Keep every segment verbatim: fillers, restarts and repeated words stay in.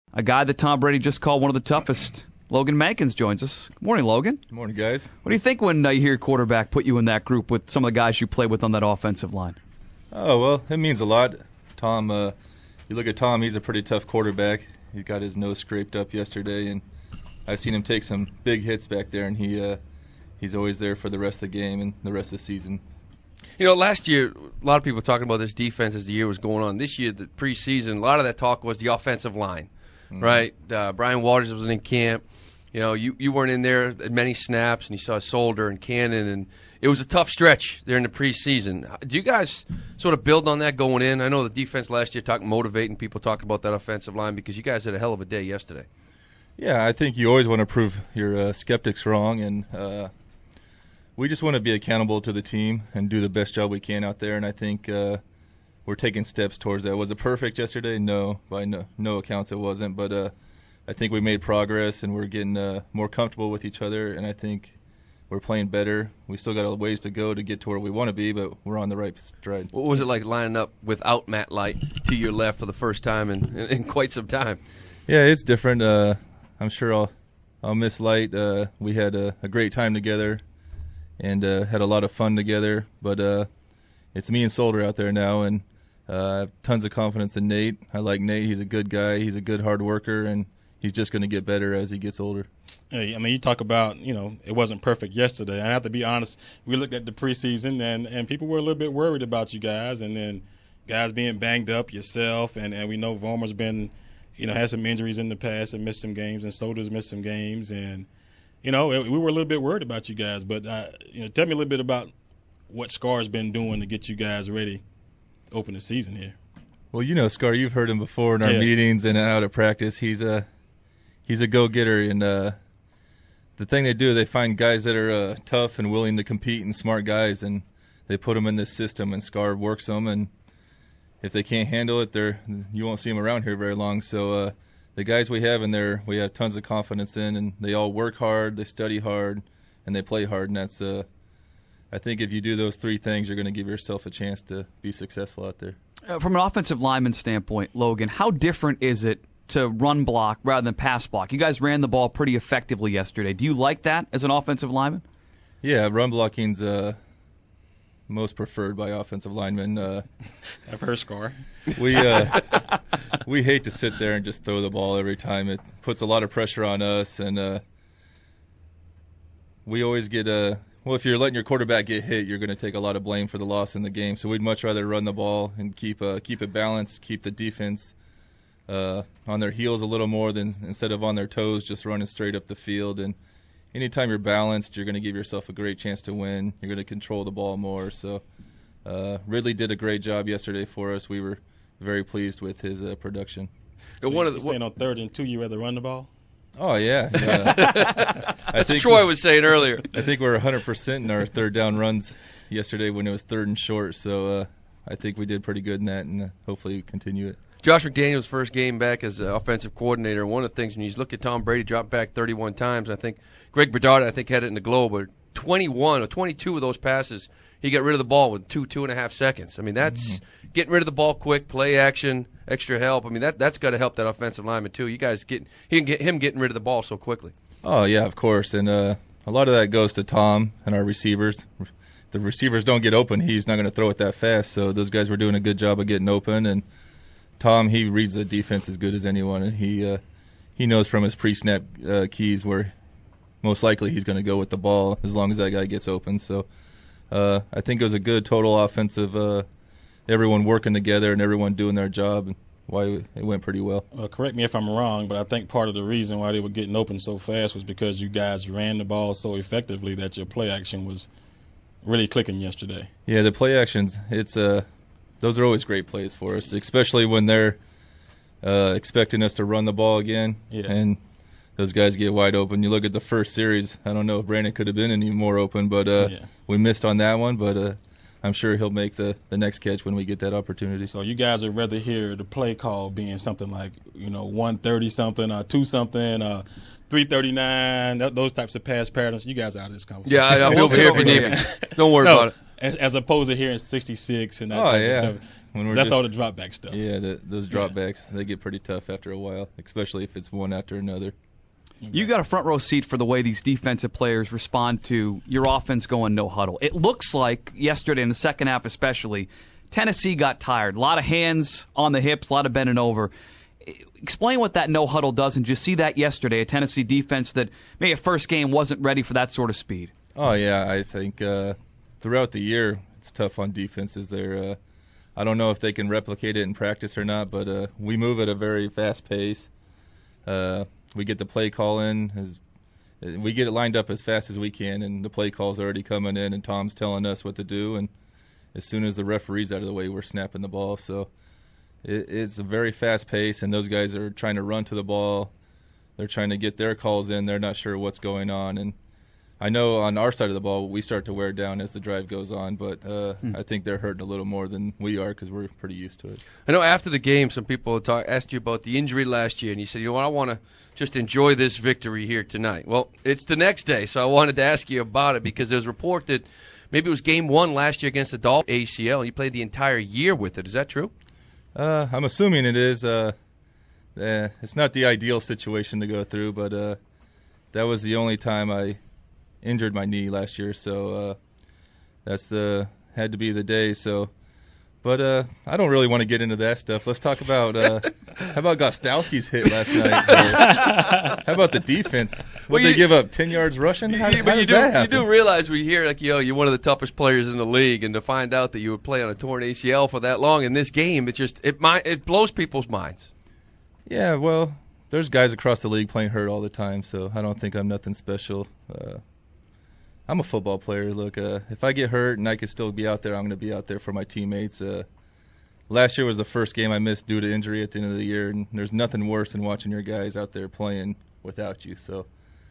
A guy that Tom Brady just called one of the toughest. Logan Mankins joins us. Good morning, Logan. Good morning, guys. What do you think when uh, you hear your quarterback put you in that group with some of the guys you play with on that offensive line? Oh, well, it means a lot. Tom, uh, you look at Tom, he's a pretty tough quarterback. He got his nose scraped up yesterday, and I've seen him take some big hits back there, and he uh, he's always there for the rest of the game and the rest of the season. You know, last year, a lot of people were talking about this defense as the year was going on. This year, the preseason, a lot of that talk was the offensive line, mm-hmm. right? Uh, Brian Waters was in camp. You know, you, you weren't in there at many snaps, and you saw Solder and Cannon, and it was a tough stretch there in the preseason. Do you guys sort of build on that going in? I know the defense last year talked motivating people talking about that offensive line because you guys had a hell of a day yesterday. Yeah, I think you always want to prove your uh, skeptics wrong, and uh, we just want to be accountable to the team and do the best job we can out there, and I think uh, we're taking steps towards that. Was it perfect yesterday? No, by no, no accounts it wasn't, but uh, I think we made progress, and we're getting uh, more comfortable with each other, and I think we're playing better. We still got a ways to go to get to where we want to be, but we're on the right stride. What was it like lining up without Matt Light to your left for the first time in, in quite some time? Yeah, it's different. Uh, I'm sure I'll, I'll miss Light. Uh, we had a, a great time together and uh, had a lot of fun together, but uh, it's me and Solder out there now, and uh, I have tons of confidence in Nate. I like Nate. He's a good guy. He's a good hard worker, and he's just going to get better as he gets older. Hey, I mean, you talk about, you know, it wasn't perfect yesterday. I have to be honest. We looked at the preseason, and, and people were a little bit worried about you guys, and then guys being banged up, yourself, and, and we know Vollmer's been, you know, had some injuries in the past and missed some games, and Solder's missed some games, and, you know, we were a little bit worried about you guys. But, uh, you know, tell me a little bit about what Scar's been doing to get you guys ready to open the season here. Well, you know, Scar, you've heard him before in our yeah. meetings and out of practice. He's a he's a go-getter, and uh, the thing they do, they find guys that are uh, tough and willing to compete and smart guys, and they put them in this system, and Scar works them, and if they can't handle it, they're you won't see them around here very long. So uh, the guys we have in there, we have tons of confidence in, and they all work hard, they study hard, and they play hard, and that's uh, I think if you do those three things, you're going to give yourself a chance to be successful out there. Uh, from an offensive lineman standpoint, Logan, how different is it to run block rather than pass block? You guys ran the ball pretty effectively yesterday. Do you like that as an offensive lineman? Yeah, run blocking's uh, most preferred by offensive linemen. Uh, I've heard Scar. We uh, we hate to sit there and just throw the ball every time. It puts a lot of pressure on us, and uh, we always get a. Uh, well, if you're letting your quarterback get hit, you're going to take a lot of blame for the loss in the game. So we'd much rather run the ball and keep uh, keep it balanced, keep the defense uh, on their heels a little more than instead of on their toes, just running straight up the field. And anytime you're balanced, you're going to give yourself a great chance to win. You're going to control the ball more. So uh, Ridley did a great job yesterday for us. We were very pleased with his uh, production. So one of the saying on third and two, you rather run the ball? Oh, yeah. yeah. That's what Troy was saying earlier. I think we're one hundred percent in our third down runs yesterday when it was third and short. So uh, I think we did pretty good in that, and uh, hopefully continue it. Josh McDaniels' first game back as uh, offensive coordinator. One of the things, when you look at Tom Brady drop back thirty-one times, I think Greg Bedard, I think, had it in the Globe, but twenty-one or twenty-two of those passes, he got rid of the ball with two, two and a half seconds. I mean, that's mm-hmm. getting rid of the ball quick, play action, extra help. I mean, that, that's got to help that offensive lineman, too. You guys get, he can get him getting rid of the ball so quickly. Oh, yeah, of course. And uh, a lot of that goes to Tom and our receivers. If the receivers don't get open, he's not going to throw it that fast. So those guys were doing a good job of getting open. And Tom, he reads the defense as good as anyone. And he uh, he knows from his pre-snap uh, keys where most likely he's going to go with the ball as long as that guy gets open. So uh, I think it was a good total offensive, uh, everyone working together and everyone doing their job. And why it went pretty well. Uh, correct me if I'm wrong, but I think part of the reason why they were getting open so fast was because you guys ran the ball so effectively that your play action was really clicking yesterday. Yeah, the play actions, it's uh, those are always great plays for us, especially when they're uh, expecting us to run the ball again. Yeah. And those guys get wide open. You look at the first series, I don't know if Brandon could have been any more open, but uh, yeah. we missed on that one, but uh, I'm sure he'll make the, the next catch when we get that opportunity. So you guys would rather hear the play call being something like, you know, one thirty something, or two something, uh, three thirty-nine, th- those types of pass patterns. You guys are out of this conversation. Yeah, I, I'm over here if you need me. Don't worry no, about it. As, as opposed to hearing sixty-six and that oh, type yeah. of stuff. when we're That's just, all the drop back stuff. Yeah, the, those drop backs, they get pretty tough after a while, especially if it's one after another. You got a front row seat for the way these defensive players respond to your offense going no huddle. It looks like yesterday in the second half especially, Tennessee got tired. A lot of hands on the hips, a lot of bending over. Explain what that no huddle does, and just see that yesterday, a Tennessee defense that maybe a first game wasn't ready for that sort of speed. Oh, yeah, I think uh, throughout the year it's tough on defenses. They're, uh, I don't know if they can replicate it in practice or not, but uh, we move at a very fast pace. Uh We get the play call in, as, we get it lined up as fast as we can, and the play call's already coming in, and Tom's telling us what to do. And as soon as the referee's out of the way, we're snapping the ball. So it, it's a very fast pace, and those guys are trying to run to the ball. They're trying to get their calls in. They're not sure what's going on. And I know on our side of the ball, we start to wear down as the drive goes on, but uh, hmm. I think they're hurting a little more than we are because we're pretty used to it. I know after the game, some people talk, asked you about the injury last year, and you said, you know what, I want to just enjoy this victory here tonight. Well, it's the next day, so I wanted to ask you about it because there's a report that maybe it was game one last year against the Dolphins, A C L, and you played the entire year with it. Is that true? Uh, I'm assuming it is. Uh, eh, it's not the ideal situation to go through, but uh, that was the only time I injured my knee last year, so uh, that's the had to be the day. So, but uh, I don't really want to get into that stuff. Let's talk about uh, how about Gostkowski's hit last night? Uh, how about the defense? Would Well, they you- give up ten yards rushing? How, You- how but you does do, that you happen? do realize we hear like, yo, you're one of the toughest players in the league, and to find out that you would play on a torn A C L for that long in this game, it just it mi- it blows people's minds. Yeah, well, there's guys across the league playing hurt all the time, so I don't think I'm nothing special. Uh, I'm a football player. Look, uh, if I get hurt and I can still be out there, I'm going to be out there for my teammates. Uh, last year was the first game I missed due to injury at the end of the year, and there's nothing worse than watching your guys out there playing without you. So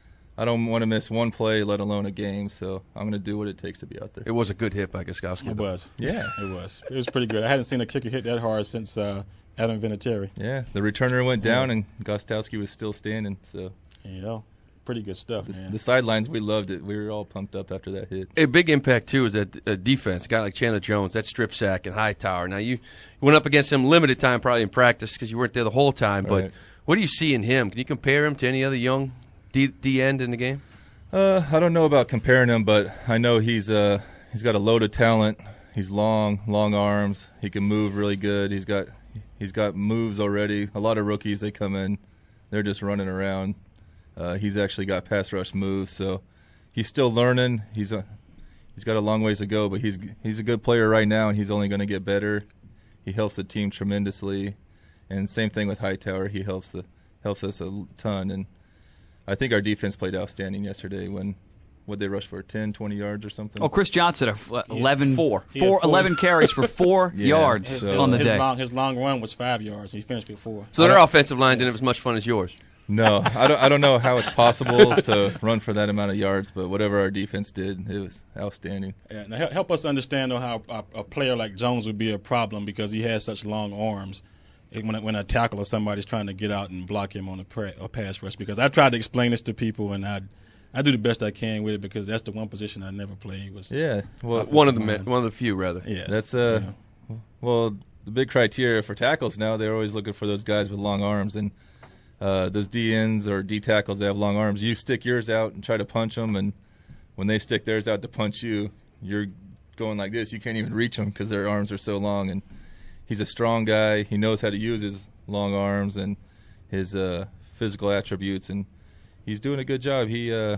I don't want to miss one play, let alone a game, so I'm going to do what it takes to be out there. It was a good hit by Gostkowski. It was. Yeah. It was. It was pretty good. I hadn't seen a kicker hit that hard since uh, Adam Vinatieri. Yeah, the returner went down, and Gostkowski was still standing, so You know, pretty good stuff, the, man. the sidelines, we loved it. We were all pumped up after that hit. A big impact, too, is that uh, defense. A guy like Chandler Jones, that strip sack and Hightower. Now, you went up against him limited time probably in practice because you weren't there the whole time. But Right. what do you see in him? Can you compare him to any other young D, D end in the game? Uh, I don't know about comparing him, but I know he's uh he's got a load of talent. He's long, long arms. He can move really good. He's got he's got moves already. A lot of rookies, they come in, they're just running around. Uh, he's actually got pass rush moves, so he's still learning. He's a he's got a long ways to go, but he's he's a good player right now, and he's only going to get better. He helps the team tremendously, and same thing with Hightower. He helps the helps us a ton, and I think our defense played outstanding yesterday when what they rushed for ten, twenty yards or something. Oh, Chris Johnson, uh, eleven, Four. He had four, four. eleven carries for four Yeah. yards His- His, on the his day. long, his long run was five yards. He finished with four. So their offensive line didn't have as much fun as yours. No, I don't. I don't know how it's possible to run for that amount of yards, but whatever our defense did, it was outstanding. Yeah, now help, help us understand though how a, a player like Jones would be a problem because he has such long arms. It- When a, when a tackle or somebody's trying to get out and block him on a, pra- a pass rush, because I've tried to explain this to people and I, I do the best I can with it because that's the one position I never played was. Yeah, well, One of the line. men, one of the few rather. Yeah, that's uh, yeah. well, the big criteria for tackles now. They're always looking for those guys with long arms, and uh, those D ends or D tackles that have long arms. You stick yours out and try to punch them, and when they stick theirs out to punch you, you're going like this. You can't even reach them because their arms are so long. And he's a strong guy. He knows how to use his long arms and his uh, physical attributes, and he's doing a good job. He, uh,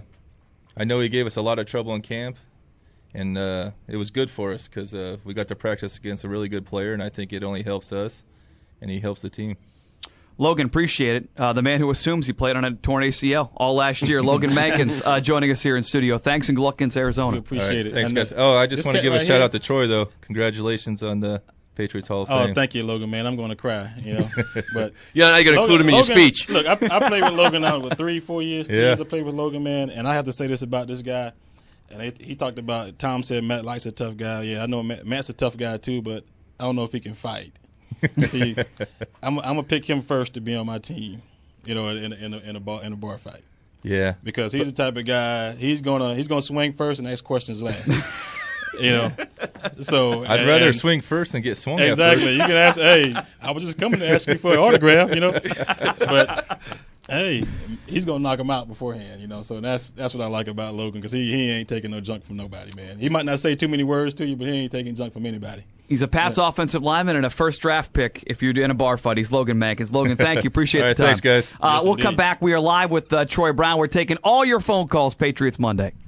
I know he gave us a lot of trouble in camp, and uh, it was good for us because uh, we got to practice against a really good player, and I think it only helps us, and he helps the team. Logan, appreciate it. Uh, the man who assumes he played on a torn A C L all last year, Logan Mankins, uh, joining us here in studio. Thanks, and good luck against We Arizona. appreciate All right, it. thanks, And, guys. uh, Oh, I just this want to cat give a right shout here- out to Troy, though. Congratulations on the Patriots Hall of Oh, Fame. thank you, Logan, man. I'm going to cry, you know. But Yeah, now you're going to include him in your Logan- speech. Look, I, I played with Logan now with three, four years. Three Yeah. years I played with Logan, man, and I have to say this about this guy. And he, he talked about, Tom said Matt Light's a tough guy. Yeah, I know Matt, Matt's a tough guy too, but I don't know if he can fight. See, I'm, I'm gonna pick him first to be on my team, you know, in a, in a, in a bar in a bar fight Yeah. because he's the type of guy he's gonna he's gonna swing first and ask questions last. You know, so I'd and, rather and swing first than get swung exactly. at first. You can ask. Hey, I was just coming to ask you for an autograph. You know, but hey, he's gonna knock him out beforehand. You know, so that's that's what I like about Logan because he he ain't taking no junk from nobody, man. He might not say too many words to you, but he ain't taking junk from anybody. He's a Pats yeah. offensive lineman and a first draft pick if you're in a bar fight. He's Logan Mankins. Logan, thank you. Appreciate all right, the time. Thanks, guys. Uh, yes, we'll indeed. come back. We are live with uh, Troy Brown. We're taking all your phone calls, Patriots Monday.